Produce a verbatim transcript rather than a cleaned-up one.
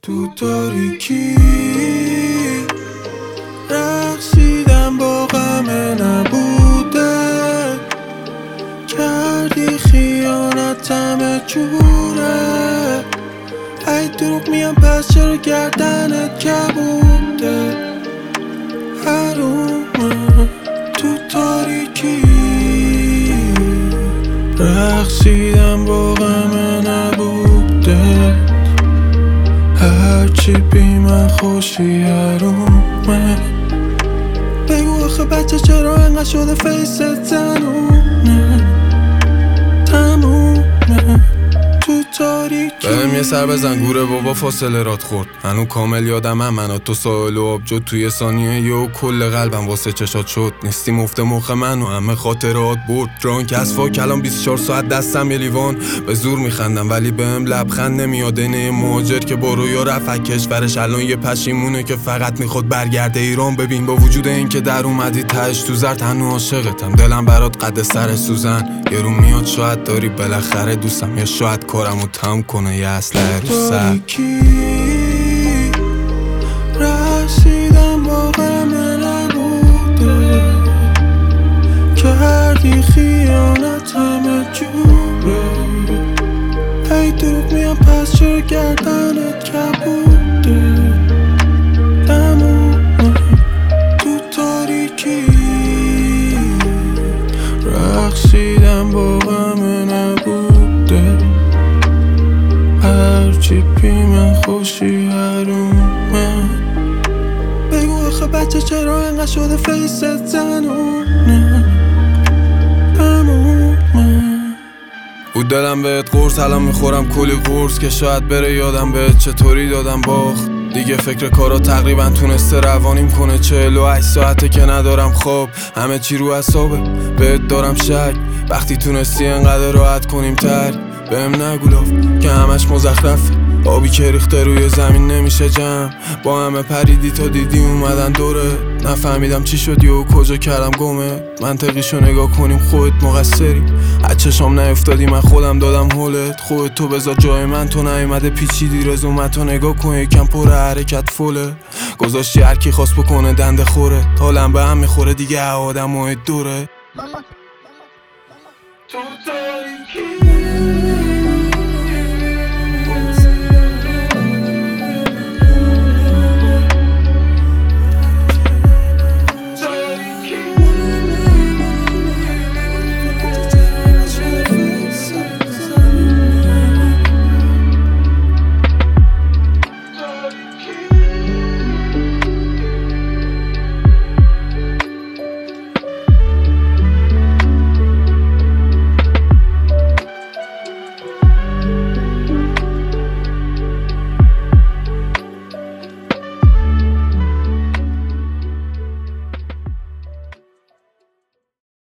تو تاریکی رقصیدم با غم نبوده، کردی خیانت همه جوره. ای دروغ میام پس چرا گردنت کبوده؟ حرومه تو تاریکی رقصیدم با غم نبوده، هرچی بی من خوشی حرومه. بگو آخه بچه چرا انقدر شده فیست زنونه؟ تمومه تو تاریکی. بهم یه سر بزن گوره بابا فاصله رات خورد، هنو کامل یادم هم منو تو سایل و آب جد. توی ثانیه یو کل قلبم واسه چشات شد، نیستی مفت مخ من و همه خاطرات برد. درانک از فاک الان بیست و چهار ساعت دستم یه لیوان، به زور میخندم ولی بهم لبخند نمیاد. اینه مهاجر که برو یا رفت کشورش الان یه پشیمونه که فقط میخواد برگرده ایران. ببین با وجود این که در اومدی تهش تو زرد هنو عاشقتم، دلم برات قد سر سوزن. یه رو میاد شاید داری بالاخره دوستم، یا شاید کارمو تم کنه یه اسلحه رو سر. رسیدم با غم نبوده، کردی خیانت همه جوره. ای دروغ میام پس چرا گردنت کبوده؟ تمومه تو تاریکی رقصیدم با غم نبوده، هرچی بی من خوشی حرومه. بگو آخه بچه چرا انقدر شده فیست زنونه؟ تمومه بود دلم بهت قرص، الان میخورم کلی قرص که شاید بره یادم بهت چطوری دادم باخت. دیگه فکر کارا تقریبا تونسته روانیم کنه، چهل و هشت ساعته که ندارم خواب، همه چی رو اعصابه. بهت دارم شک وقتی تونستی انقدر راحت کنیم ترک. بهم نگو لاف که همش مزخرفه، آبی که ریخته روی زمین نمیشه جمع. با همه پریدی تا دیدی اومدن دوره، نفهمیدم چی شدی و کجا کردم گمه. منطقیشو نگاه کنیم خودت مقصری، از چشام نیفتادی من خودم دادم هولت. خودت تو بذار جای من، تو نیومده پیچیدی رزومتو نگاه کن یکم پر حرکت فوله. گذاشتی هر کی خواست بکنه دنده خوره، حالم به هم میخوره دیگه آدم و دوره. تو تاریکی